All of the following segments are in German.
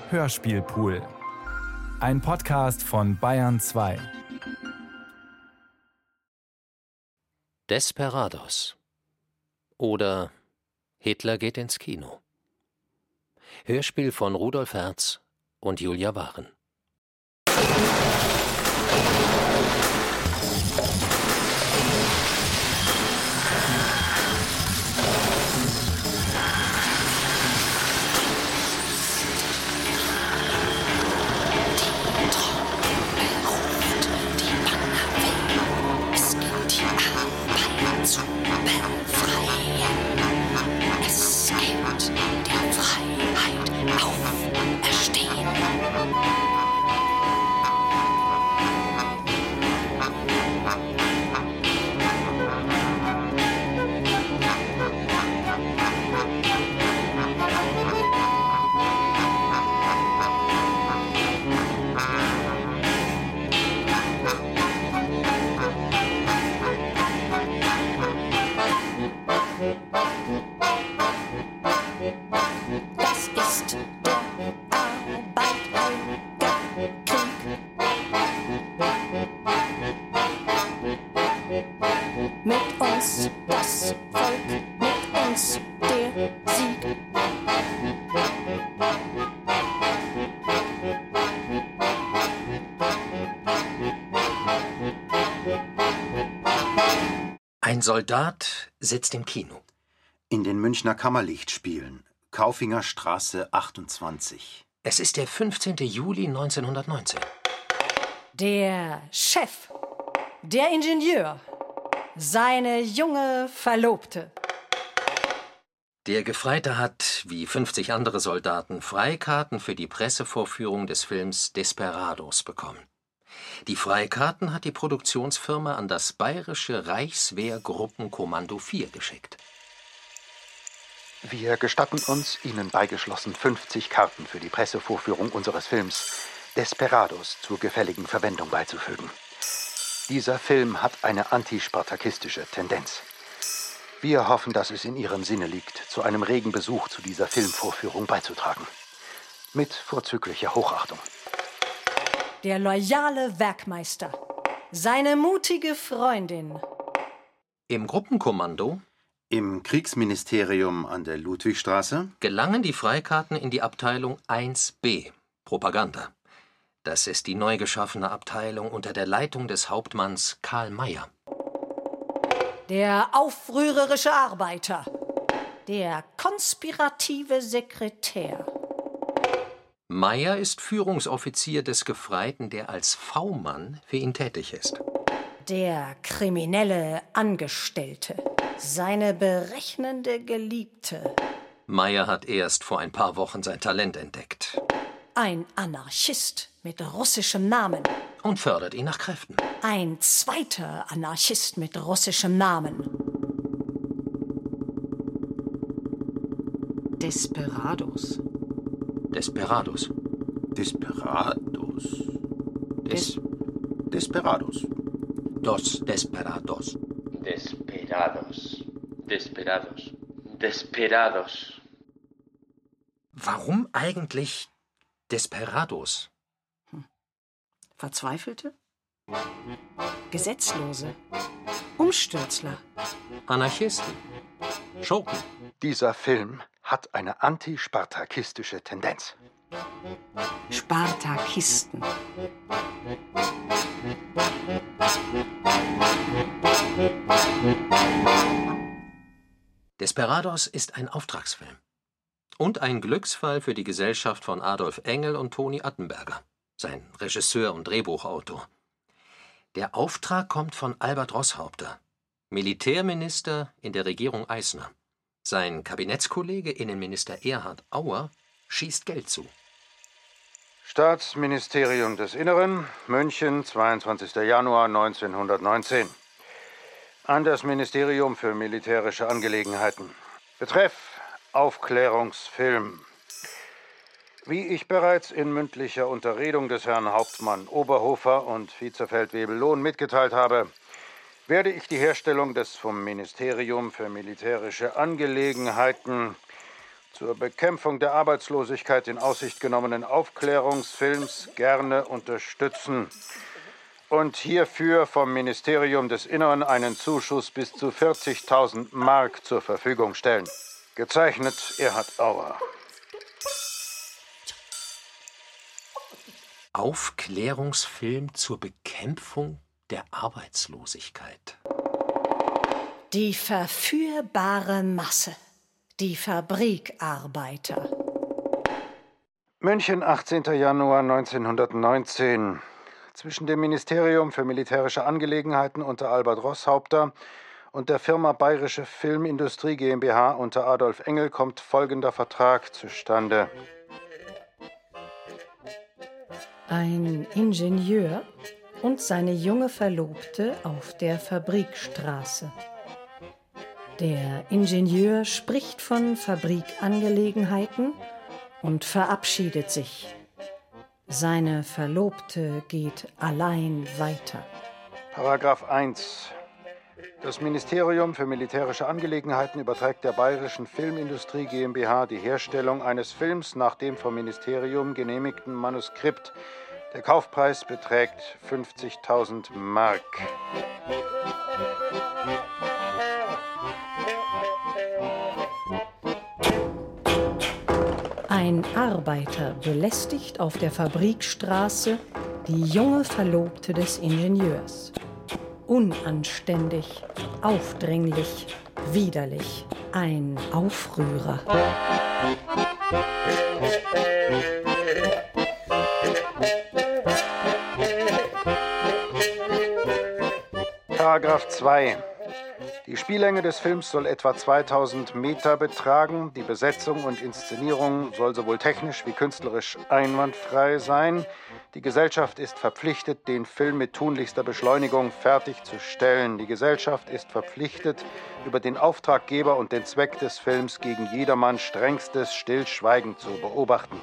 Hörspielpool. Ein Podcast von Bayern 2. Desperados oder Hitler geht ins Kino. Hörspiel von Rudolf Herz und Julia Waren. Ein Soldat sitzt im Kino. In den Münchner Kammerlichtspielen, Kaufinger Straße 28. Es ist der 15. Juli 1919. Der Chef, der Ingenieur, seine junge Verlobte. Der Gefreite hat, wie 50 andere Soldaten, Freikarten für die Pressevorführung des Films Desperados bekommen. Die Freikarten hat die Produktionsfirma an das Bayerische Reichswehrgruppenkommando 4 geschickt. Wir gestatten uns, Ihnen beigeschlossen 50 Karten für die Pressevorführung unseres Films Desperados zur gefälligen Verwendung beizufügen. Dieser Film hat eine antispartakistische Tendenz. Wir hoffen, dass es in Ihrem Sinne liegt, zu einem regen Besuch zu dieser Filmvorführung beizutragen. Mit vorzüglicher Hochachtung. Der loyale Werkmeister, seine mutige Freundin. Im Gruppenkommando, im Kriegsministerium an der Ludwigstraße, gelangen die Freikarten in die Abteilung 1b, Propaganda. Das ist die neu geschaffene Abteilung unter der Leitung des Hauptmanns Karl Mayer. Der aufrührerische Arbeiter, der konspirative Sekretär. Mayer ist Führungsoffizier des Gefreiten, der als V-Mann für ihn tätig ist. Der kriminelle Angestellte, seine berechnende Geliebte. Mayer hat erst vor ein paar Wochen sein Talent entdeckt. Ein Anarchist mit russischem Namen. Und fördert ihn nach Kräften. Ein zweiter Anarchist mit russischem Namen. Desperados. Desperados. Desperados. Desperados. Dos Desperados. Desperados. Desperados. Desperados. Warum eigentlich Desperados? Verzweifelte? Gesetzlose? Umstürzler? Anarchisten? Schurken? Dieser Film hat eine antispartakistische Tendenz. Spartakisten. Desperados ist ein Auftragsfilm. Und ein Glücksfall für die Gesellschaft von Adolf Engel und Toni Attenberger, sein Regisseur und Drehbuchautor. Der Auftrag kommt von Albert Roßhaupter, Militärminister in der Regierung Eisner. Sein Kabinettskollege Innenminister Erhard Auer schießt Geld zu. Staatsministerium des Inneren, München, 22. Januar 1919. An das Ministerium für militärische Angelegenheiten. Betreff Aufklärungsfilm. Wie ich bereits in mündlicher Unterredung des Herrn Hauptmann Oberhofer und Vizefeldwebel Lohn mitgeteilt habe, werde ich die Herstellung des vom Ministerium für militärische Angelegenheiten zur Bekämpfung der Arbeitslosigkeit in Aussicht genommenen Aufklärungsfilms gerne unterstützen und hierfür vom Ministerium des Innern einen Zuschuss bis zu 40.000 Mark zur Verfügung stellen. Gezeichnet Erhard Auer. Aufklärungsfilm zur Bekämpfung der Arbeitslosigkeit. Die verführbare Masse. Die Fabrikarbeiter. München, 18. Januar 1919. Zwischen dem Ministerium für militärische Angelegenheiten unter Albert Roßhaupter und der Firma Bayerische Filmindustrie GmbH unter Adolf Engel kommt folgender Vertrag zustande. Ein Ingenieur und seine junge Verlobte auf der Fabrikstraße. Der Ingenieur spricht von Fabrikangelegenheiten und verabschiedet sich. Seine Verlobte geht allein weiter. Paragraph 1. Das Ministerium für militärische Angelegenheiten überträgt der Bayerischen Filmindustrie GmbH die Herstellung eines Films nach dem vom Ministerium genehmigten Manuskript. Der Kaufpreis beträgt 50.000 Mark. Ein Arbeiter belästigt auf der Fabrikstraße die junge Verlobte des Ingenieurs. Unanständig, aufdringlich, widerlich. Ein Aufrührer. Paragraph 2. Die Spiellänge des Films soll etwa 2000 Meter betragen. Die Besetzung und Inszenierung soll sowohl technisch wie künstlerisch einwandfrei sein. Die Gesellschaft ist verpflichtet, den Film mit tunlichster Beschleunigung fertigzustellen. Die Gesellschaft ist verpflichtet, über den Auftraggeber und den Zweck des Films gegen jedermann strengstes Stillschweigen zu beobachten.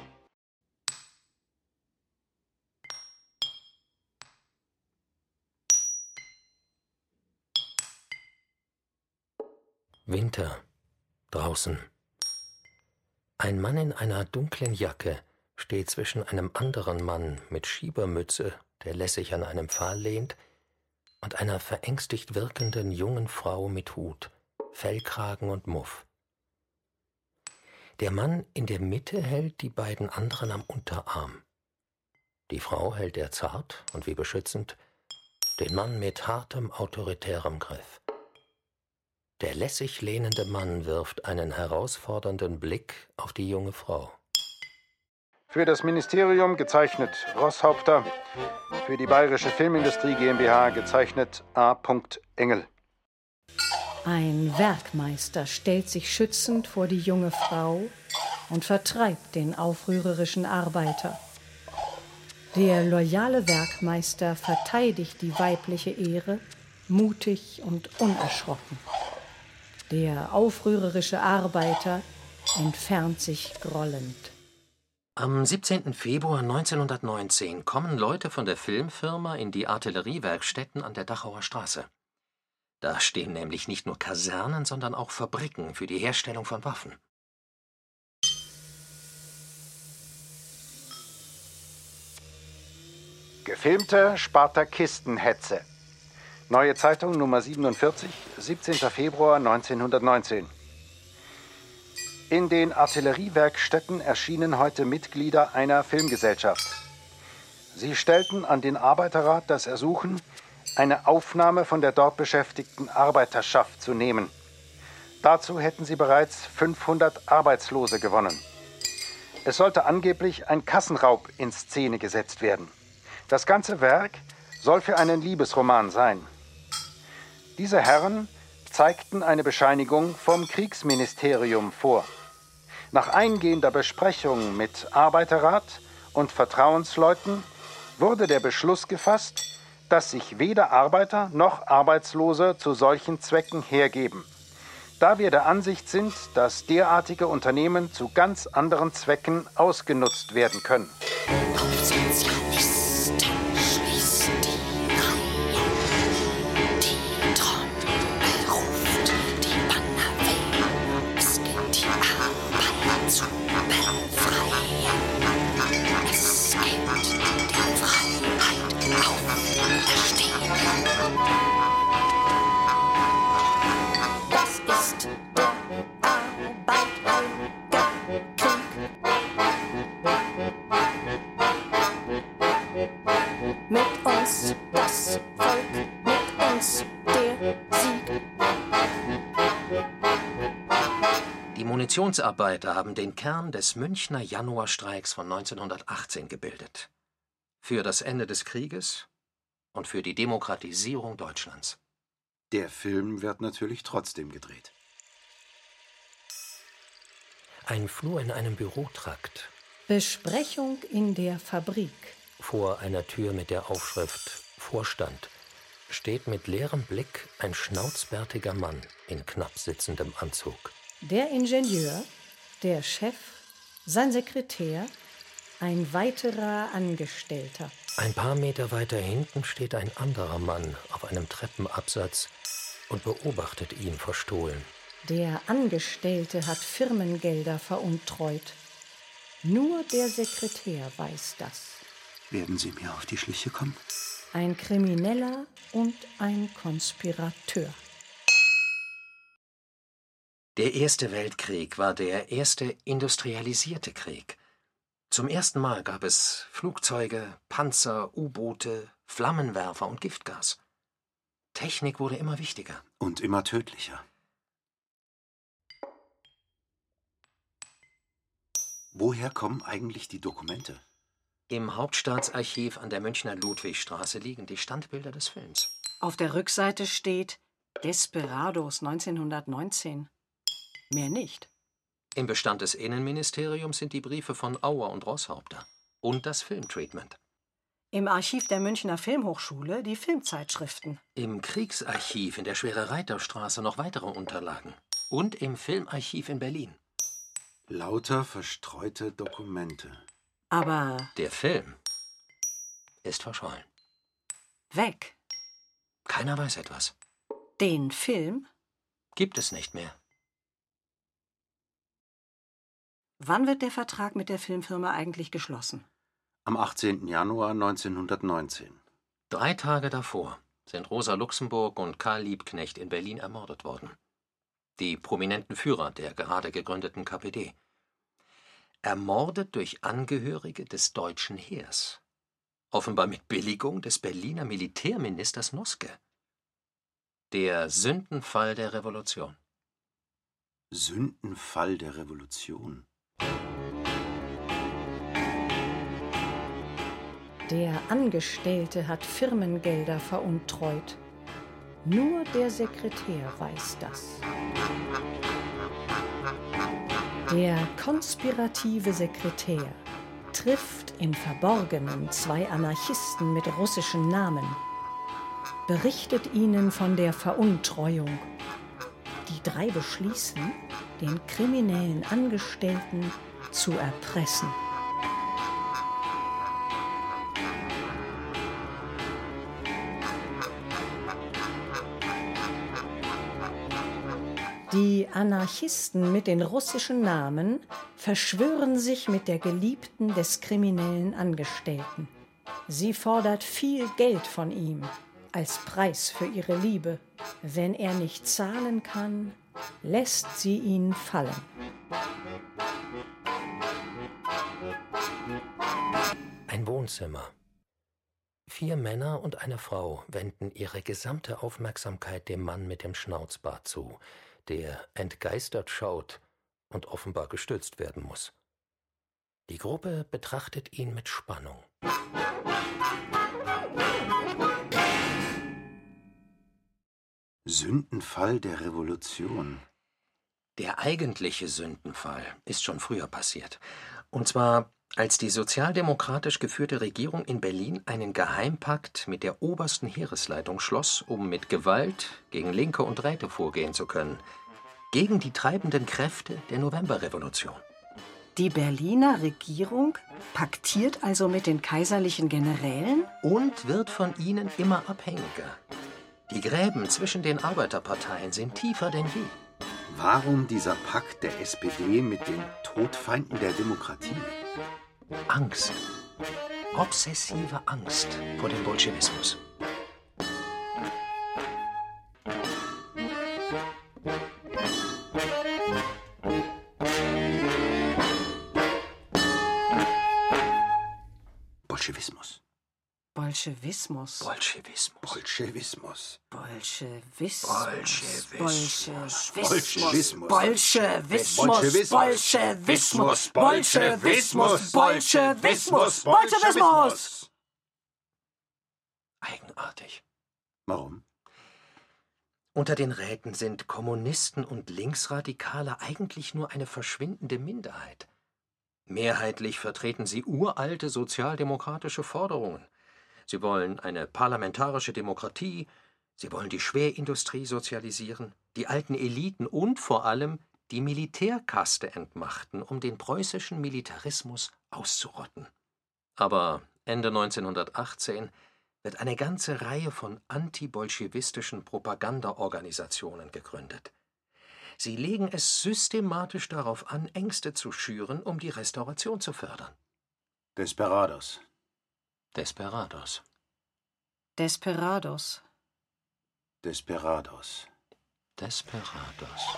Winter. Draußen. Ein Mann in einer dunklen Jacke steht zwischen einem anderen Mann mit Schiebermütze, der lässig an einem Pfahl lehnt, und einer verängstigt wirkenden jungen Frau mit Hut, Fellkragen und Muff. Der Mann in der Mitte hält die beiden anderen am Unterarm. Die Frau hält er zart und wie beschützend, den Mann mit hartem, autoritärem Griff. Der lässig lehnende Mann wirft einen herausfordernden Blick auf die junge Frau. Für das Ministerium gezeichnet Roßhaupter, für die Bayerische Filmindustrie GmbH gezeichnet A. Engel. Ein Werkmeister stellt sich schützend vor die junge Frau und vertreibt den aufrührerischen Arbeiter. Der loyale Werkmeister verteidigt die weibliche Ehre, mutig und unerschrocken. Der aufrührerische Arbeiter entfernt sich grollend. Am 17. Februar 1919 kommen Leute von der Filmfirma in die Artilleriewerkstätten an der Dachauer Straße. Da stehen nämlich nicht nur Kasernen, sondern auch Fabriken für die Herstellung von Waffen. Gefilmte Spartakistenhetze. Neue Zeitung Nummer 47, 17. Februar 1919. In den Artilleriewerkstätten erschienen heute Mitglieder einer Filmgesellschaft. Sie stellten an den Arbeiterrat das Ersuchen, eine Aufnahme von der dort beschäftigten Arbeiterschaft zu nehmen. Dazu hätten sie bereits 500 Arbeitslose gewonnen. Es sollte angeblich ein Kassenraub in Szene gesetzt werden. Das ganze Werk soll für einen Liebesroman sein. Diese Herren zeigten eine Bescheinigung vom Kriegsministerium vor. Nach eingehender Besprechung mit Arbeiterrat und Vertrauensleuten wurde der Beschluss gefasst, dass sich weder Arbeiter noch Arbeitslose zu solchen Zwecken hergeben, da wir der Ansicht sind, dass derartige Unternehmen zu ganz anderen Zwecken ausgenutzt werden können. Mit uns das Volk, mit uns der Sieg. Die Munitionsarbeiter haben den Kern des Münchner Januarstreiks von 1918 gebildet. Für das Ende des Krieges und für die Demokratisierung Deutschlands. Der Film wird natürlich trotzdem gedreht. Ein Flur in einem Bürotrakt. Besprechung in der Fabrik. Vor einer Tür mit der Aufschrift Vorstand steht mit leerem Blick ein schnauzbärtiger Mann in knapp sitzendem Anzug. Der Ingenieur, der Chef, sein Sekretär, ein weiterer Angestellter. Ein paar Meter weiter hinten steht ein anderer Mann auf einem Treppenabsatz und beobachtet ihn verstohlen. Der Angestellte hat Firmengelder veruntreut. Nur der Sekretär weiß das. Werden Sie mir auf die Schliche kommen? Ein Krimineller und ein Konspirateur. Der Erste Weltkrieg war der erste industrialisierte Krieg. Zum ersten Mal gab es Flugzeuge, Panzer, U-Boote, Flammenwerfer und Giftgas. Technik wurde immer wichtiger. Und immer tödlicher. Woher kommen eigentlich die Dokumente? Im Hauptstaatsarchiv an der Münchner Ludwigstraße liegen die Standbilder des Films. Auf der Rückseite steht Desperados 1919. Mehr nicht. Im Bestand des Innenministeriums sind die Briefe von Auer und Rosshaupter und das Filmtreatment. Im Archiv der Münchner Filmhochschule die Filmzeitschriften. Im Kriegsarchiv in der Schwere-Reiter-Straße noch weitere Unterlagen. Und im Filmarchiv in Berlin. Lauter verstreute Dokumente. Aber Der Film ist verschollen. weg. Keiner weiß etwas. Den Film? Gibt es nicht mehr. Wann wird der Vertrag mit der Filmfirma eigentlich geschlossen? Am 18. Januar 1919. 3 Tage davor sind Rosa Luxemburg und Karl Liebknecht in Berlin ermordet worden. Die prominenten Führer der gerade gegründeten KPD. Ermordet durch Angehörige des deutschen Heers. Offenbar mit Billigung des Berliner Militärministers Noske. Der Sündenfall der Revolution. Sündenfall der Revolution. Der Angestellte hat Firmengelder veruntreut. Nur der Sekretär weiß das. Der konspirative Sekretär trifft im Verborgenen 2 Anarchisten mit russischen Namen, berichtet ihnen von der Veruntreuung. Die 3 beschließen, den kriminellen Angestellten zu erpressen. Die Anarchisten mit den russischen Namen verschwören sich mit der Geliebten des kriminellen Angestellten. Sie fordert viel Geld von ihm als Preis für ihre Liebe. Wenn er nicht zahlen kann, lässt sie ihn fallen. Ein Wohnzimmer. 4 Männer und eine Frau wenden ihre gesamte Aufmerksamkeit dem Mann mit dem Schnauzbart zu, der entgeistert schaut und offenbar gestützt werden muss. Die Gruppe betrachtet ihn mit Spannung. Sündenfall der Revolution. Der eigentliche Sündenfall ist schon früher passiert. Und zwar, als die sozialdemokratisch geführte Regierung in Berlin einen Geheimpakt mit der obersten Heeresleitung schloss, um mit Gewalt gegen Linke und Räte vorgehen zu können. Gegen die treibenden Kräfte der Novemberrevolution. Die Berliner Regierung paktiert also mit den kaiserlichen Generälen? Und wird von ihnen immer abhängiger. Die Gräben zwischen den Arbeiterparteien sind tiefer denn je. Warum dieser Pakt der SPD mit den Todfeinden der Demokratie? Angst. Obsessive Angst vor dem Bolschewismus. Bolschewismus. Bolschewismus. Bolschewismus. Bolschewismus. Bolschewismus. Bolschewismus. Bolschewismus. Bolschewismus. Bolschewismus. Bolschewismus. Bolschewismus. Eigenartig. Warum? Unter den Räten sind Kommunisten und Linksradikale eigentlich nur eine verschwindende Minderheit. Mehrheitlich vertreten sie uralte sozialdemokratische Forderungen. Sie wollen eine parlamentarische Demokratie, sie wollen die Schwerindustrie sozialisieren, die alten Eliten und vor allem die Militärkaste entmachten, um den preußischen Militarismus auszurotten. Aber Ende 1918 wird eine ganze Reihe von antibolschewistischen Propagandaorganisationen gegründet. Sie legen es systematisch darauf an, Ängste zu schüren, um die Restauration zu fördern. Desperados. Desperados. Desperados. Desperados. Desperados.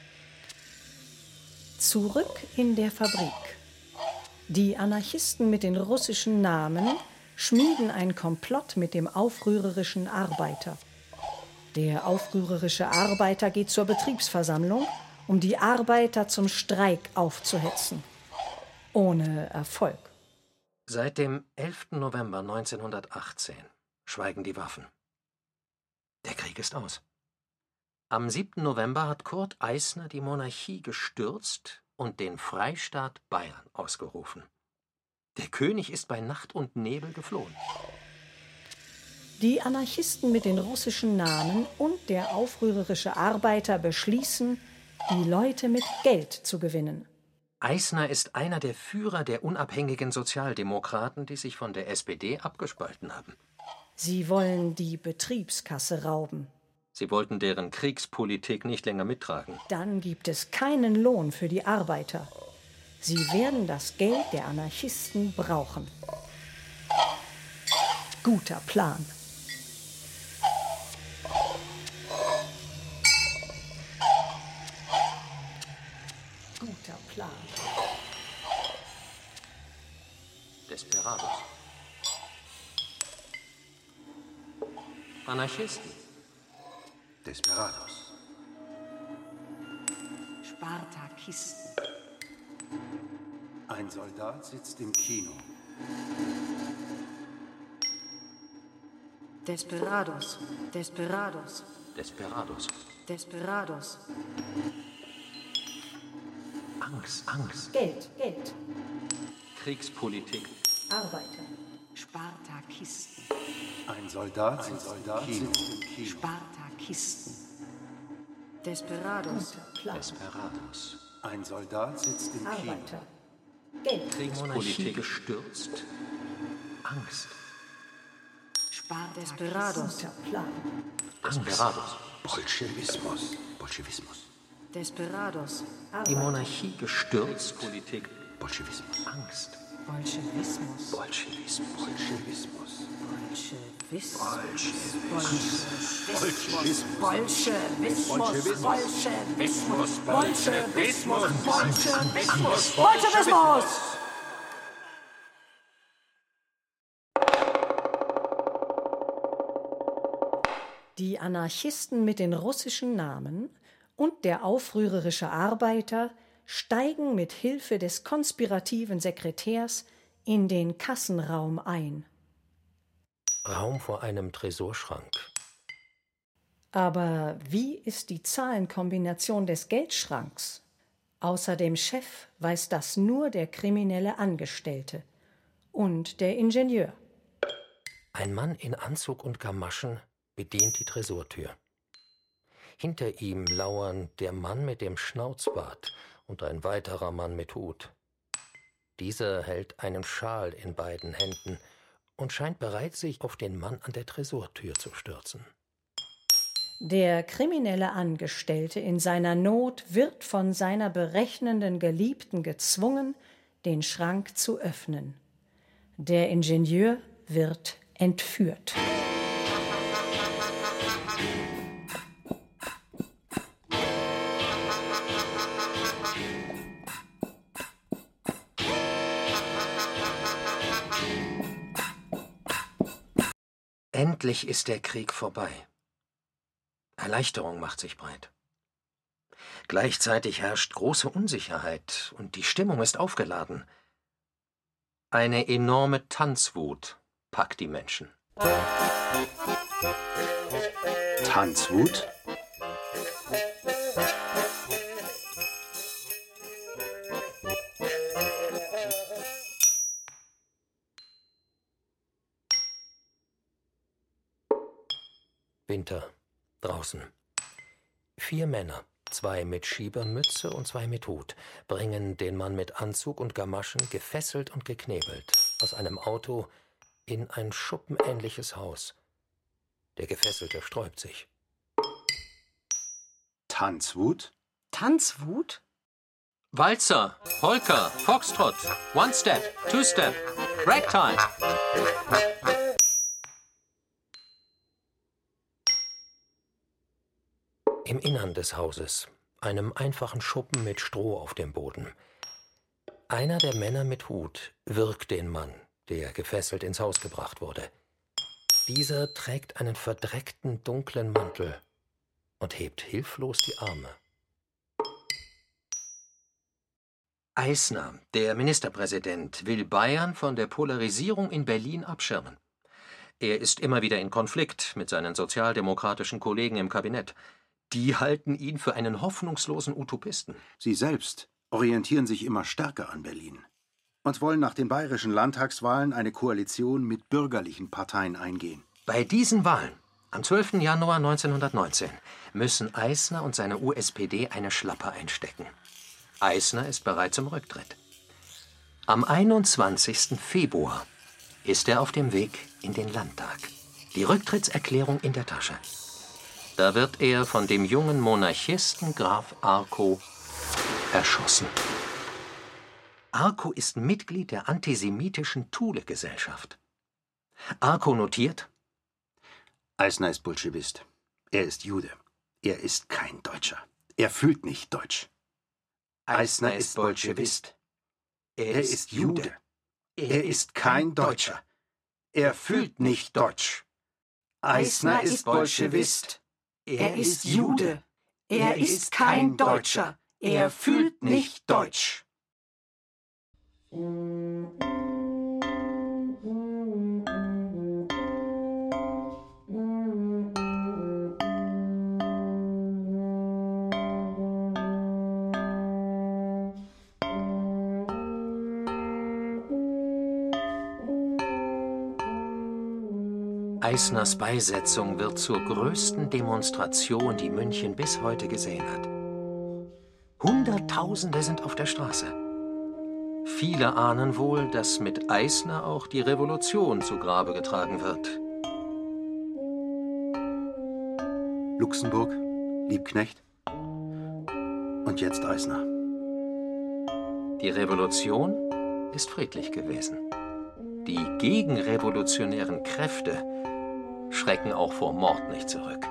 Zurück in der Fabrik. Die Anarchisten mit den russischen Namen schmieden ein Komplott mit dem aufrührerischen Arbeiter. Der aufrührerische Arbeiter geht zur Betriebsversammlung, um die Arbeiter zum Streik aufzuhetzen. Ohne Erfolg. Seit dem 11. November 1918 schweigen die Waffen. Der Krieg ist aus. Am 7. November hat Kurt Eisner die Monarchie gestürzt und den Freistaat Bayern ausgerufen. Der König ist bei Nacht und Nebel geflohen. Die Anarchisten mit den russischen Namen und der aufrührerische Arbeiter beschließen, die Leute mit Geld zu gewinnen. Eisner ist einer der Führer der unabhängigen Sozialdemokraten, die sich von der SPD abgespalten haben. Sie wollen die Betriebskasse rauben. Sie wollten deren Kriegspolitik nicht länger mittragen. Dann gibt es keinen Lohn für die Arbeiter. Sie werden das Geld der Anarchisten brauchen. Guter Plan. Guter Plan. Desperados. Anarchisten. Desperados. Spartakisten. Ein Soldat sitzt im Kino. Desperados. Desperados. Desperados. Desperados. Angst, Angst. Geld, Geld. Kriegspolitik. Arbeiter. Spartakisten. Ein Soldat sitzt im Kino. Spartakisten. Desperados. Guter Plan. Desperados. Ein Soldat sitzt im Kino. Arbeiter. Geld. Kriegspolitik gestürzt. Angst. Desperados. Guter Plan. Desperados. Bolschewismus. Bolschewismus. Desperados. Die Monarchie gestürzt. Politik. Bolschewismus. Angst. Bolschewismus. Bolschewismus. Bolschewismus. Bolschewismus. Bolschewismus. Bolschewismus. Bolschewismus. Bolschewismus. Bolschewismus. Bolschewismus. Die Anarchisten mit den russischen Namen und der aufrührerische Arbeiter steigen mit Hilfe des konspirativen Sekretärs in den Kassenraum ein. Raum vor einem Tresorschrank. Aber wie ist die Zahlenkombination des Geldschranks? Außer dem Chef weiß das nur der kriminelle Angestellte und der Ingenieur. Ein Mann in Anzug und Gamaschen bedient die Tresortür. Hinter ihm lauern der Mann mit dem Schnauzbart und ein weiterer Mann mit Hut. Dieser hält einen Schal in beiden Händen und scheint bereit, sich auf den Mann an der Tresortür zu stürzen. Der kriminelle Angestellte in seiner Not wird von seiner berechnenden Geliebten gezwungen, den Schrank zu öffnen. Der Ingenieur wird entführt. Endlich ist der Krieg vorbei. Erleichterung macht sich breit. Gleichzeitig herrscht große Unsicherheit und die Stimmung ist aufgeladen. Eine enorme Tanzwut packt die Menschen. Tanzwut? Winter. Draußen. 4 Männer, 2 mit Schiebermütze und 2 mit Hut, bringen den Mann mit Anzug und Gamaschen, gefesselt und geknebelt, aus einem Auto in ein schuppenähnliches Haus. Der Gefesselte sträubt sich. Tanzwut? Tanzwut? Walzer, Polka, Foxtrot, One-Step, Two-Step, Ragtime. Im Innern des Hauses, einem einfachen Schuppen mit Stroh auf dem Boden. Einer der Männer mit Hut wirkt den Mann, der gefesselt ins Haus gebracht wurde. Dieser trägt einen verdreckten, dunklen Mantel und hebt hilflos die Arme. Eisner, der Ministerpräsident, will Bayern von der Polarisierung in Berlin abschirmen. Er ist immer wieder in Konflikt mit seinen sozialdemokratischen Kollegen im Kabinett. Die halten ihn für einen hoffnungslosen Utopisten. Sie selbst orientieren sich immer stärker an Berlin und wollen nach den bayerischen Landtagswahlen eine Koalition mit bürgerlichen Parteien eingehen. Bei diesen Wahlen, am 12. Januar 1919, müssen Eisner und seine USPD eine Schlappe einstecken. Eisner ist bereit zum Rücktritt. Am 21. Februar ist er auf dem Weg in den Landtag. Die Rücktrittserklärung in der Tasche. Da wird er von dem jungen Monarchisten Graf Arco erschossen. Arco ist Mitglied der antisemitischen Thule-Gesellschaft. Arco notiert: Eisner ist Bolschewist. Er ist Jude. Er ist kein Deutscher. Er fühlt nicht Deutsch. Eisner ist Bolschewist. Er ist Jude. Er ist kein Deutscher. Er fühlt nicht Deutsch. Eisner ist Bolschewist. Er ist Jude. Er ist kein Deutscher. Er fühlt nicht Deutsch. Eisners Beisetzung wird zur größten Demonstration, die München bis heute gesehen hat. Hunderttausende sind auf der Straße. Viele ahnen wohl, dass mit Eisner auch die Revolution zu Grabe getragen wird. Luxemburg, Liebknecht und jetzt Eisner. Die Revolution ist friedlich gewesen. Die gegenrevolutionären Kräfte schrecken auch vor Mord nicht zurück.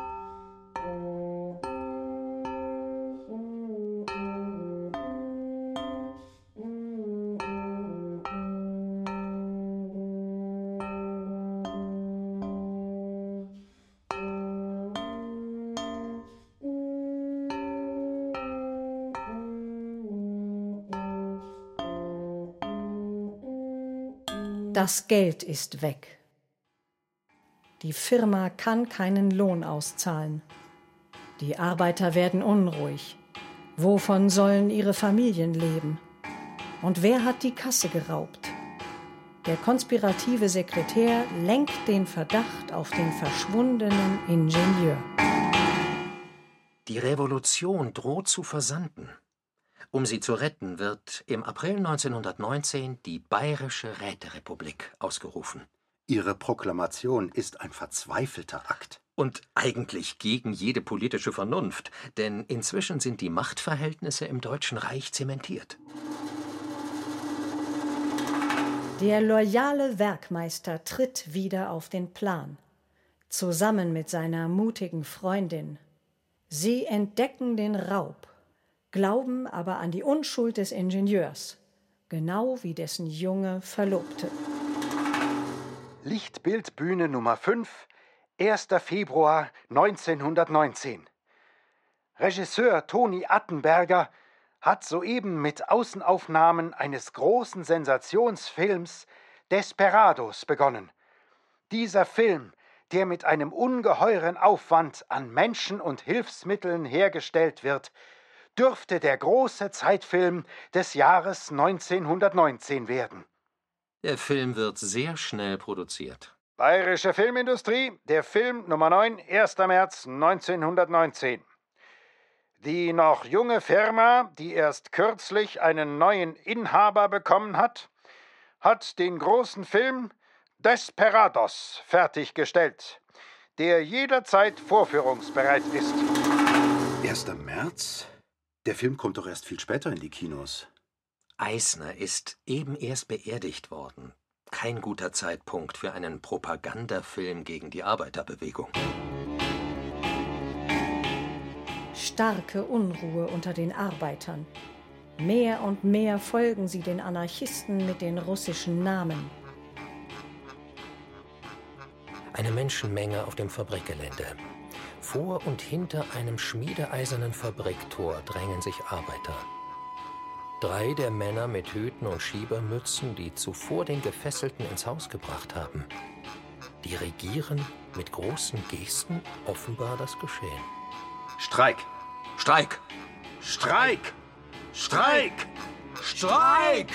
Das Geld ist weg. Die Firma kann keinen Lohn auszahlen. Die Arbeiter werden unruhig. Wovon sollen ihre Familien leben? Und wer hat die Kasse geraubt? Der konspirative Sekretär lenkt den Verdacht auf den verschwundenen Ingenieur. Die Revolution droht zu versanden. Um sie zu retten, wird im April 1919 die Bayerische Räterepublik ausgerufen. Ihre Proklamation ist ein verzweifelter Akt. Und eigentlich gegen jede politische Vernunft, denn inzwischen sind die Machtverhältnisse im Deutschen Reich zementiert. Der loyale Werkmeister tritt wieder auf den Plan, zusammen mit seiner mutigen Freundin. Sie entdecken den Raub, glauben aber an die Unschuld des Ingenieurs, genau wie dessen junge Verlobte. Lichtbildbühne Nummer 5, 1. Februar 1919. Regisseur Toni Attenberger hat soeben mit Außenaufnahmen eines großen Sensationsfilms Desperados begonnen. Dieser Film, der mit einem ungeheuren Aufwand an Menschen und Hilfsmitteln hergestellt wird, dürfte der große Zeitfilm des Jahres 1919 werden. Der Film wird sehr schnell produziert. Bayerische Filmindustrie, der Film Nummer 9, 1. März 1919. Die noch junge Firma, die erst kürzlich einen neuen Inhaber bekommen hat, hat den großen Film Desperados fertiggestellt, der jederzeit vorführungsbereit ist. 1. März? Der Film kommt doch erst viel später in die Kinos. Eisner ist eben erst beerdigt worden. Kein guter Zeitpunkt für einen Propagandafilm gegen die Arbeiterbewegung. Starke Unruhe unter den Arbeitern. Mehr und mehr folgen sie den Anarchisten mit den russischen Namen. Eine Menschenmenge auf dem Fabrikgelände. Vor und hinter einem schmiedeeisernen Fabriktor drängen sich Arbeiter. 3 der Männer mit Hüten und Schiebermützen, die zuvor den Gefesselten ins Haus gebracht haben, dirigieren mit großen Gesten offenbar das Geschehen. Streik! Streik! Streik! Streik! Streik!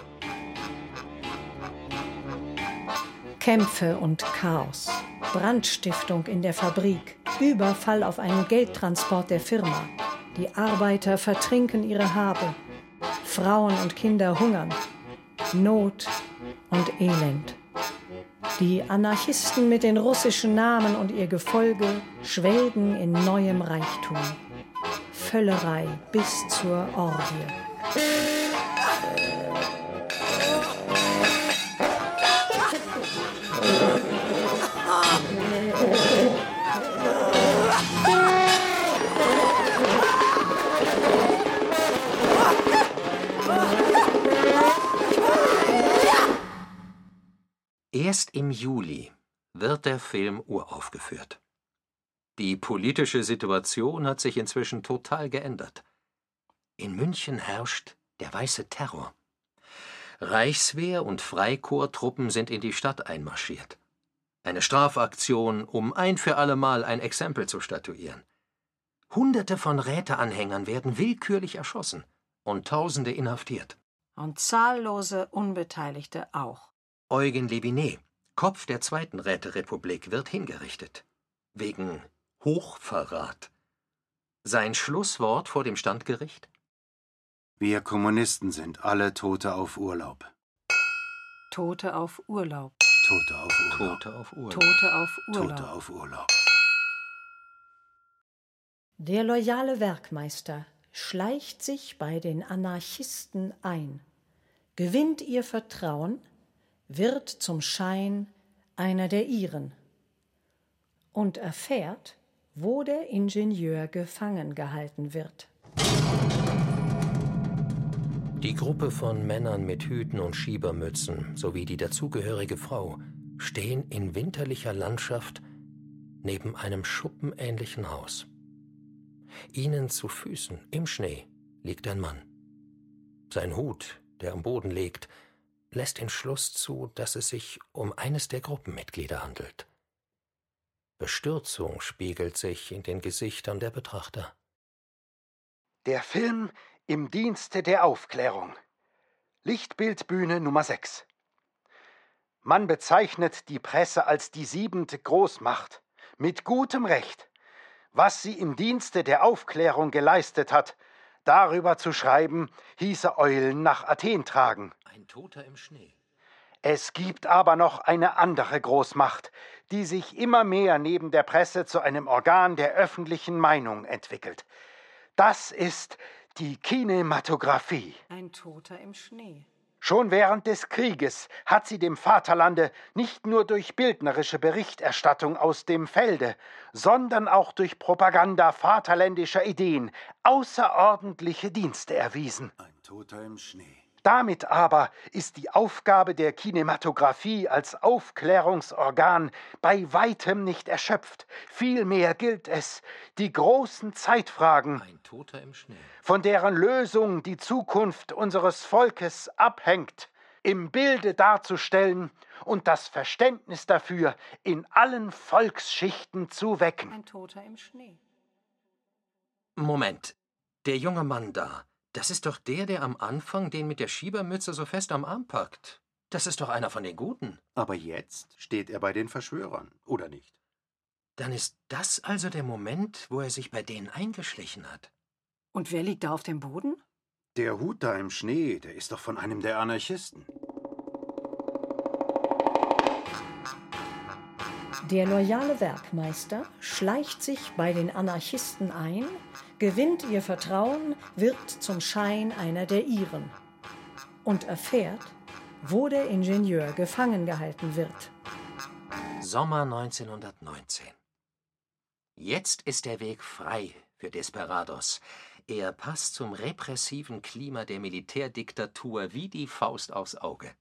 Kämpfe und Chaos. Brandstiftung in der Fabrik. Überfall auf einen Geldtransport der Firma. Die Arbeiter vertrinken ihre Habe. Frauen und Kinder hungern. Not und Elend. Die Anarchisten mit den russischen Namen und ihr Gefolge schwelgen in neuem Reichtum. Völlerei bis zur Orgie. Erst im Juli wird der Film uraufgeführt. Die politische Situation hat sich inzwischen total geändert. In München herrscht der weiße Terror. Reichswehr und Freikorpstruppen sind in die Stadt einmarschiert. Eine Strafaktion, um ein für allemal ein Exempel zu statuieren. Hunderte von Räteanhängern werden willkürlich erschossen und Tausende inhaftiert. Und zahllose Unbeteiligte auch. Eugen Leviné, Kopf der Zweiten Räterepublik, wird hingerichtet. Wegen Hochverrat. Sein Schlusswort vor dem Standgericht? Wir Kommunisten sind alle Tote auf Urlaub. Tote auf Urlaub. Tote auf Urlaub. Tote auf Urlaub. Tote auf Urlaub. Tote auf Urlaub. Der loyale Werkmeister schleicht sich bei den Anarchisten ein, gewinnt ihr Vertrauen, wird zum Schein einer der ihren und erfährt, wo der Ingenieur gefangen gehalten wird. Die Gruppe von Männern mit Hüten und Schiebermützen sowie die dazugehörige Frau stehen in winterlicher Landschaft neben einem schuppenähnlichen Haus. Ihnen zu Füßen, im Schnee, liegt ein Mann. Sein Hut, der am Boden liegt, lässt den Schluss zu, dass es sich um eines der Gruppenmitglieder handelt. Bestürzung spiegelt sich in den Gesichtern der Betrachter. Der Film im Dienste der Aufklärung. Lichtbildbühne Nummer 6. Man bezeichnet die Presse als die 7. Großmacht. Mit gutem Recht. Was sie im Dienste der Aufklärung geleistet hat, darüber zu schreiben, hieße Eulen nach Athen tragen. Ein Toter im Schnee. Es gibt aber noch eine andere Großmacht, die sich immer mehr neben der Presse zu einem Organ der öffentlichen Meinung entwickelt. Das ist die Kinematografie. Ein Toter im Schnee. Schon während des Krieges hat sie dem Vaterlande nicht nur durch bildnerische Berichterstattung aus dem Felde, sondern auch durch Propaganda vaterländischer Ideen außerordentliche Dienste erwiesen. Ein Toter im Schnee. Damit aber ist die Aufgabe der Kinematographie als Aufklärungsorgan bei weitem nicht erschöpft. Vielmehr gilt es, die großen Zeitfragen, Ein Toter im Schnee. von deren Lösung die Zukunft unseres Volkes abhängt, im Bilde darzustellen und das Verständnis dafür in allen Volksschichten zu wecken. Ein Toter im Schnee. Moment, der junge Mann da, das ist doch der am Anfang den mit der Schiebermütze so fest am Arm packt. Das ist doch einer von den Guten. Aber jetzt steht er bei den Verschwörern, oder nicht? Dann ist das also der Moment, wo er sich bei denen eingeschlichen hat. Und wer liegt da auf dem Boden? Der Hut da im Schnee, der ist doch von einem der Anarchisten. Der loyale Werkmeister schleicht sich bei den Anarchisten ein, gewinnt ihr Vertrauen, wird zum Schein einer der ihren und erfährt, wo der Ingenieur gefangen gehalten wird. Sommer 1919. Jetzt ist der Weg frei für Desperados. Er passt zum repressiven Klima der Militärdiktatur wie die Faust aufs Auge.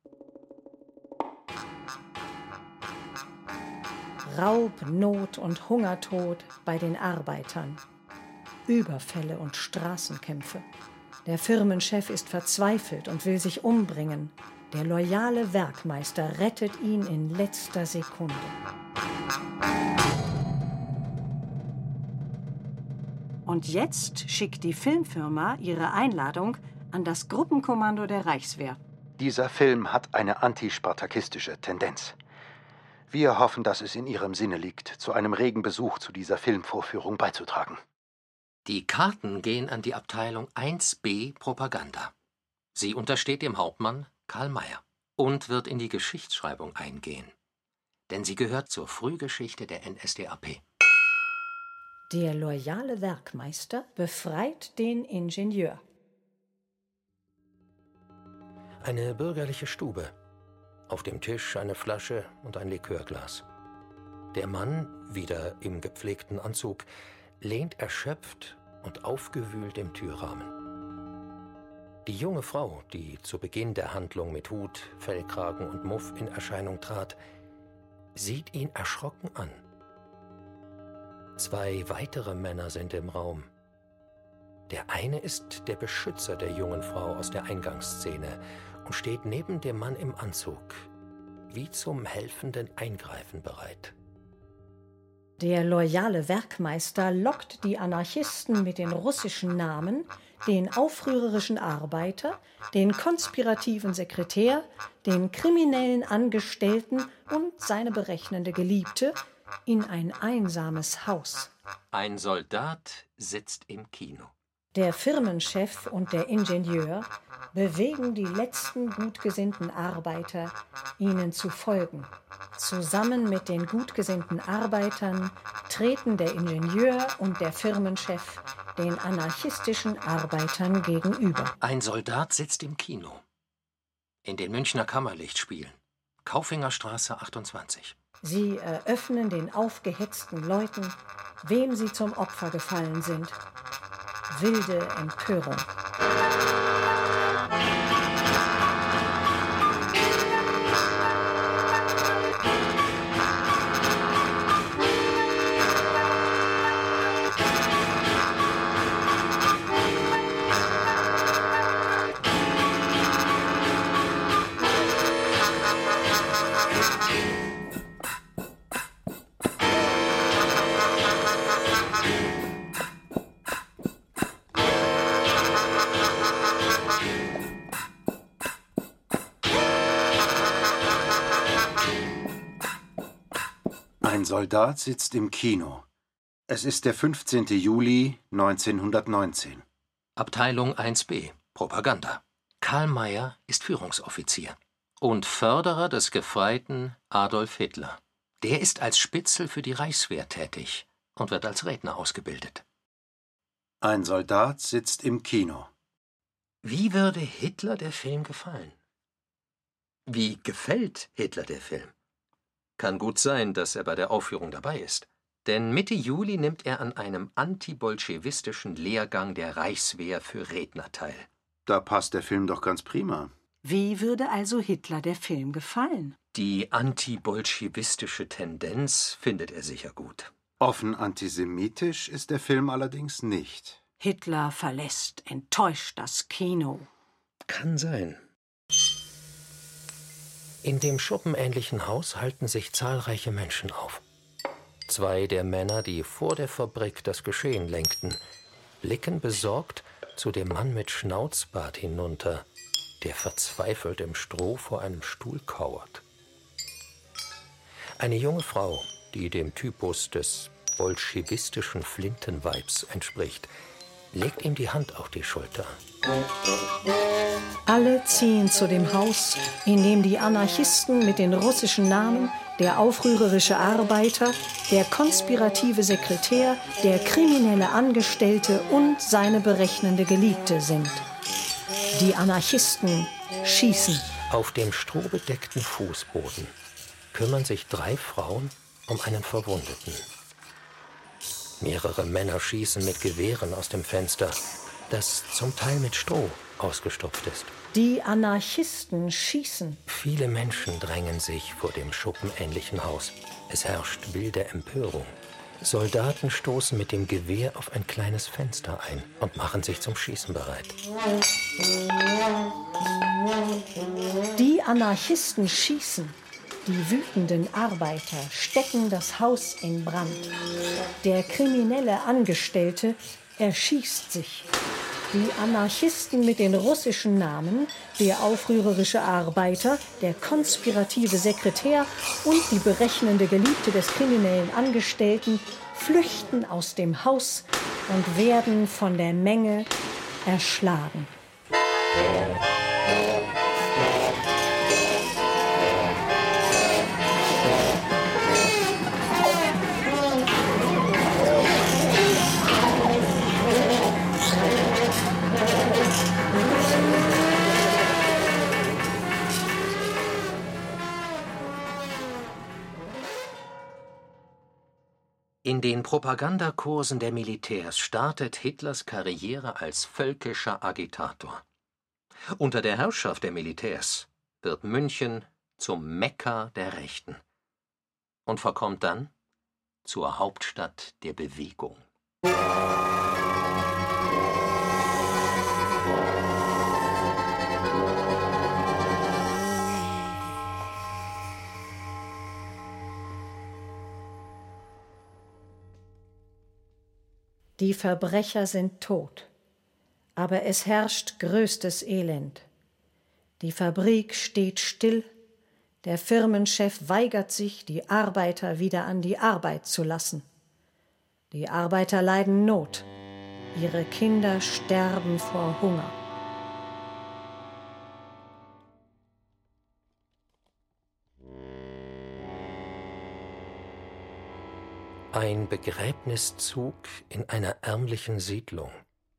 Raub, Not und Hungertod bei den Arbeitern. Überfälle und Straßenkämpfe. Der Firmenchef ist verzweifelt und will sich umbringen. Der loyale Werkmeister rettet ihn in letzter Sekunde. Und jetzt schickt die Filmfirma ihre Einladung an das Gruppenkommando der Reichswehr. Dieser Film hat eine antispartakistische Tendenz. Wir hoffen, dass es in Ihrem Sinne liegt, zu einem regen Besuch zu dieser Filmvorführung beizutragen. Die Karten gehen an die Abteilung 1b Propaganda. Sie untersteht dem Hauptmann Karl Mayer und wird in die Geschichtsschreibung eingehen. Denn sie gehört zur Frühgeschichte der NSDAP. Der loyale Werkmeister befreit den Ingenieur. Eine bürgerliche Stube. Auf dem Tisch eine Flasche und ein Likörglas. Der Mann, wieder im gepflegten Anzug, lehnt erschöpft und aufgewühlt im Türrahmen. Die junge Frau, die zu Beginn der Handlung mit Hut, Fellkragen und Muff in Erscheinung trat, sieht ihn erschrocken an. 2 weitere Männer sind im Raum. Der eine ist der Beschützer der jungen Frau aus der Eingangsszene und steht neben dem Mann im Anzug, wie zum helfenden Eingreifen bereit. Der loyale Werkmeister lockt die Anarchisten mit den russischen Namen, den aufrührerischen Arbeiter, den konspirativen Sekretär, den kriminellen Angestellten und seine berechnende Geliebte in ein einsames Haus. Ein Soldat sitzt im Kino. Der Firmenchef und der Ingenieur bewegen die letzten gutgesinnten Arbeiter, ihnen zu folgen. Zusammen mit den gutgesinnten Arbeitern treten der Ingenieur und der Firmenchef den anarchistischen Arbeitern gegenüber. Ein Soldat sitzt im Kino. In den Münchner Kammerlichtspielen. Kaufingerstraße 28. Sie eröffnen den aufgehetzten Leuten, wem sie zum Opfer gefallen sind. Wilde Empörung. Ein Soldat sitzt im Kino. Es ist der 15. Juli 1919. Abteilung 1b Propaganda. Karl Mayer ist Führungsoffizier und Förderer des Gefreiten Adolf Hitler. Der ist als Spitzel für die Reichswehr tätig und wird als Redner ausgebildet. Ein Soldat sitzt im Kino. Wie würde Hitler der Film gefallen? Wie gefällt Hitler der Film? Kann gut sein, dass er bei der Aufführung dabei ist. Denn Mitte Juli nimmt er an einem antibolschewistischen Lehrgang der Reichswehr für Redner teil. Da passt der Film doch ganz prima. Wie würde also Hitler der Film gefallen? Die antibolschewistische Tendenz findet er sicher gut. Offen antisemitisch ist der Film allerdings nicht. Hitler verlässt enttäuscht das Kino. Kann sein. In dem schuppenähnlichen Haus halten sich zahlreiche Menschen auf. 2 der Männer, die vor der Fabrik das Geschehen lenkten, blicken besorgt zu dem Mann mit Schnauzbart hinunter, der verzweifelt im Stroh vor einem Stuhl kauert. Eine junge Frau, die dem Typus des bolschewistischen Flintenweibs entspricht, legt ihm die Hand auf die Schulter. Alle ziehen zu dem Haus, in dem die Anarchisten mit den russischen Namen, der aufrührerische Arbeiter, der konspirative Sekretär, der kriminelle Angestellte und seine berechnende Geliebte sind. Die Anarchisten schießen. Auf dem strohbedeckten Fußboden kümmern sich 3 Frauen um einen Verwundeten. Mehrere Männer schießen mit Gewehren aus dem Fenster, das zum Teil mit Stroh ausgestopft ist. Die Anarchisten schießen. Viele Menschen drängen sich vor dem schuppenähnlichen Haus. Es herrscht wilde Empörung. Soldaten stoßen mit dem Gewehr auf ein kleines Fenster ein und machen sich zum Schießen bereit. Die Anarchisten schießen. Die wütenden Arbeiter stecken das Haus in Brand. Der kriminelle Angestellte erschießt sich. Die Anarchisten mit den russischen Namen, der aufrührerische Arbeiter, der konspirative Sekretär und die berechnende Geliebte des kriminellen Angestellten flüchten aus dem Haus und werden von der Menge erschlagen. In den Propagandakursen der Militärs startet Hitlers Karriere als völkischer Agitator. Unter der Herrschaft der Militärs wird München zum Mekka der Rechten und verkommt dann zur Hauptstadt der Bewegung. Die Verbrecher sind tot, aber es herrscht größtes Elend. Die Fabrik steht still, der Firmenchef weigert sich, die Arbeiter wieder an die Arbeit zu lassen. Die Arbeiter leiden Not, ihre Kinder sterben vor Hunger. Ein Begräbniszug in einer ärmlichen Siedlung.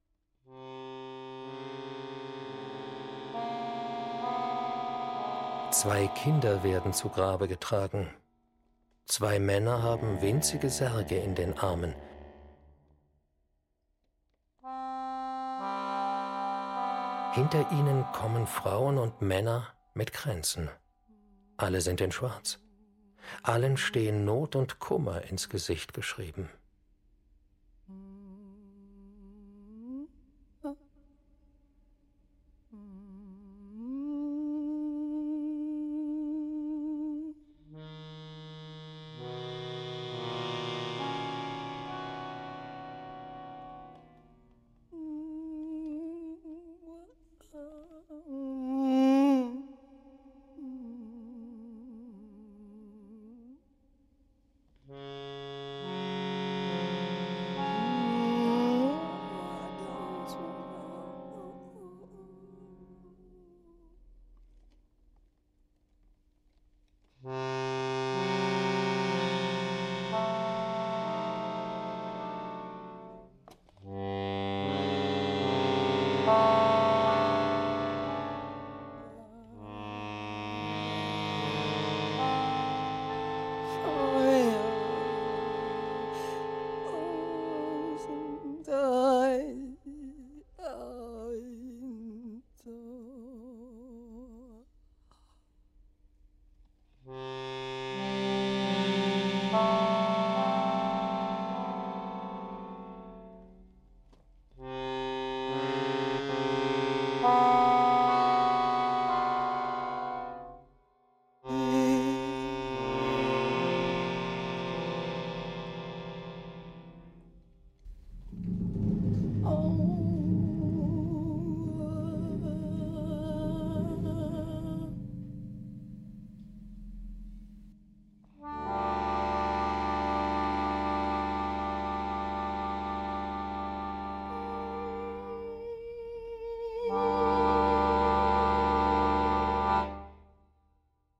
Zwei Kinder werden zu Grabe getragen. 2 Männer haben winzige Särge in den Armen. Hinter ihnen kommen Frauen und Männer mit Kränzen. Alle sind in Schwarz. Allen stehen Not und Kummer ins Gesicht geschrieben.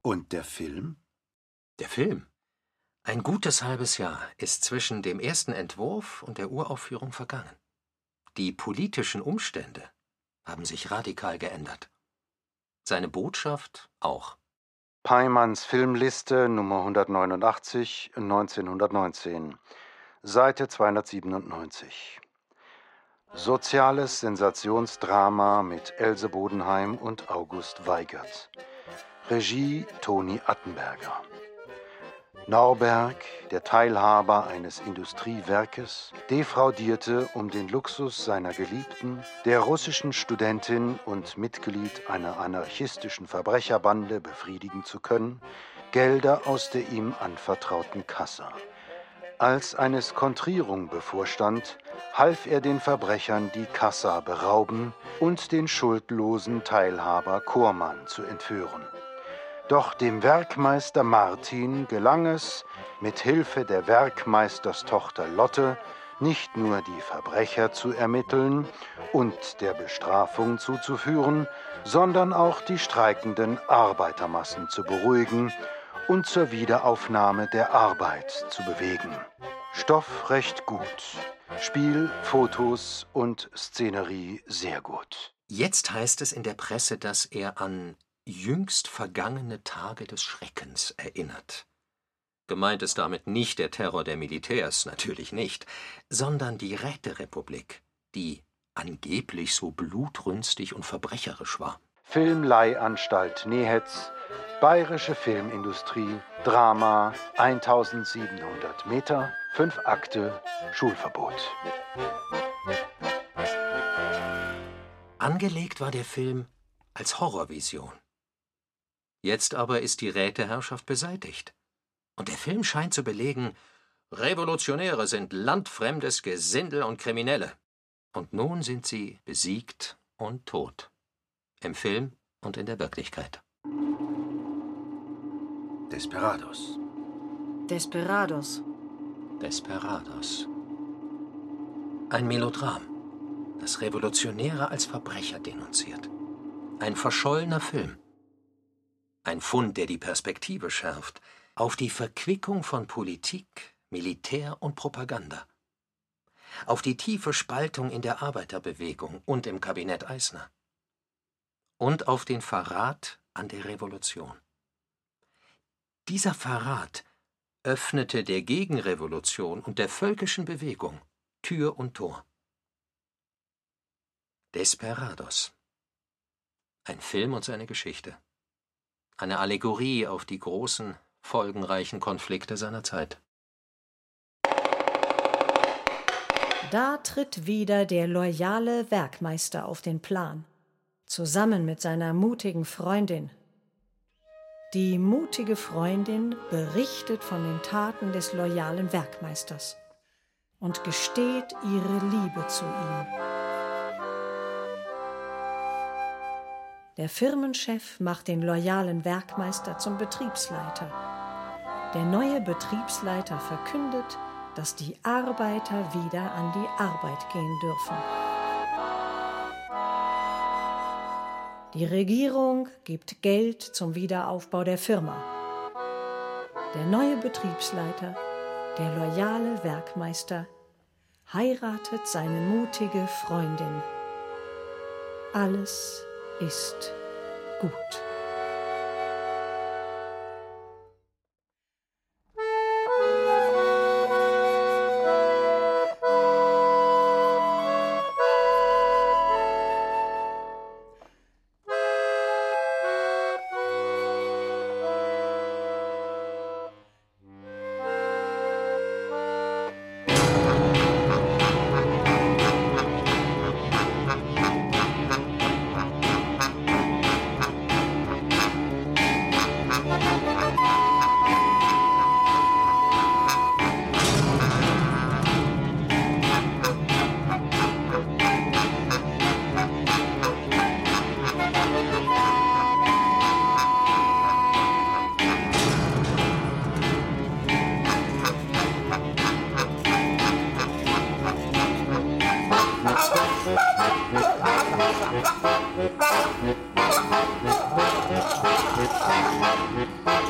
Und der Film? Der Film? Ein gutes halbes Jahr ist zwischen dem ersten Entwurf und der Uraufführung vergangen. Die politischen Umstände haben sich radikal geändert. Seine Botschaft auch. Peymanns Filmliste Nummer 189, 1919, Seite 297. Soziales Sensationsdrama mit Else Bodenheim und August Weigert. Regie Toni Attenberger. Norberg, der Teilhaber eines Industriewerkes, defraudierte um den Luxus seiner Geliebten, der russischen Studentin und Mitglied einer anarchistischen Verbrecherbande befriedigen zu können, Gelder aus der ihm anvertrauten Kasse. Als eine Skontrierung bevorstand, half er den Verbrechern die Kassa berauben und den schuldlosen Teilhaber Kormann zu entführen. Doch dem Werkmeister Martin gelang es, mit Hilfe der Werkmeisterstochter Lotte nicht nur die Verbrecher zu ermitteln und der Bestrafung zuzuführen, sondern auch die streikenden Arbeitermassen zu beruhigen und zur Wiederaufnahme der Arbeit zu bewegen. Stoff recht gut, Spiel, Fotos und Szenerie sehr gut. Jetzt heißt es in der Presse, dass er an jüngst vergangene Tage des Schreckens erinnert. Gemeint ist damit nicht der Terror der Militärs, natürlich nicht, sondern die Räterepublik, die angeblich so blutrünstig und verbrecherisch war. Filmleihanstalt Nehetz, Bayerische Filmindustrie, Drama, 1700 Meter, 5 Akte, Schulverbot. Angelegt war der Film als Horrorvision. Jetzt aber ist die Räteherrschaft beseitigt. Und der Film scheint zu belegen, Revolutionäre sind landfremdes Gesindel und Kriminelle. Und nun sind sie besiegt und tot. Im Film und in der Wirklichkeit. Desperados. Desperados. Desperados. Ein Melodram, das Revolutionäre als Verbrecher denunziert. Ein verschollener Film. Ein Fund, der die Perspektive schärft auf die Verquickung von Politik, Militär und Propaganda. Auf die tiefe Spaltung in der Arbeiterbewegung und im Kabinett Eisner. Und auf den Verrat an der Revolution. Dieser Verrat öffnete der Gegenrevolution und der völkischen Bewegung Tür und Tor. Desperados. Ein Film und seine Geschichte. Eine Allegorie auf die großen, folgenreichen Konflikte seiner Zeit. Da tritt wieder der loyale Werkmeister auf den Plan, zusammen mit seiner mutigen Freundin. Die mutige Freundin berichtet von den Taten des loyalen Werkmeisters und gesteht ihre Liebe zu ihm. Der Firmenchef macht den loyalen Werkmeister zum Betriebsleiter. Der neue Betriebsleiter verkündet, dass die Arbeiter wieder an die Arbeit gehen dürfen. Die Regierung gibt Geld zum Wiederaufbau der Firma. Der neue Betriebsleiter, der loyale Werkmeister, heiratet seine mutige Freundin. Alles ist gut.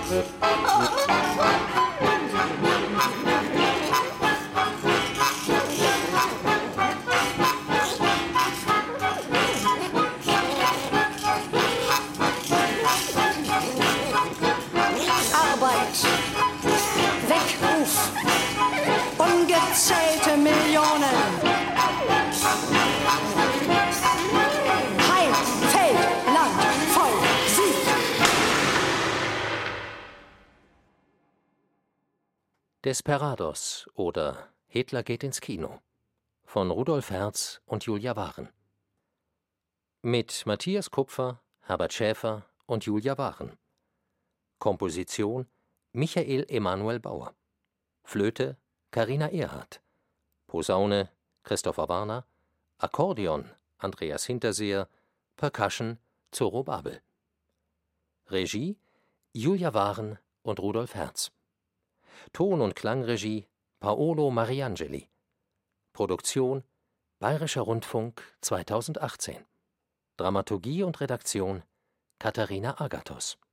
Arbeit, Weckruf, ungezählte Millionen. Heim, Feld, Land, Volk, Sieg. Desperados oder Hitler geht ins Kino von Rudolf Herz und Julia Waren. Mit Matthias Kupfer, Herbert Schäfer und Julia Waren. Komposition Michael Emanuel Bauer. Flöte Carina Erhardt. Posaune Christopher Warner. Akkordeon Andreas Hinterseher. Percussion Zorro Babel. Regie Julia Waren und Rudolf Herz. Ton- und Klangregie Paolo Mariangeli. Produktion Bayerischer Rundfunk 2018. Dramaturgie und Redaktion Katharina Agathos.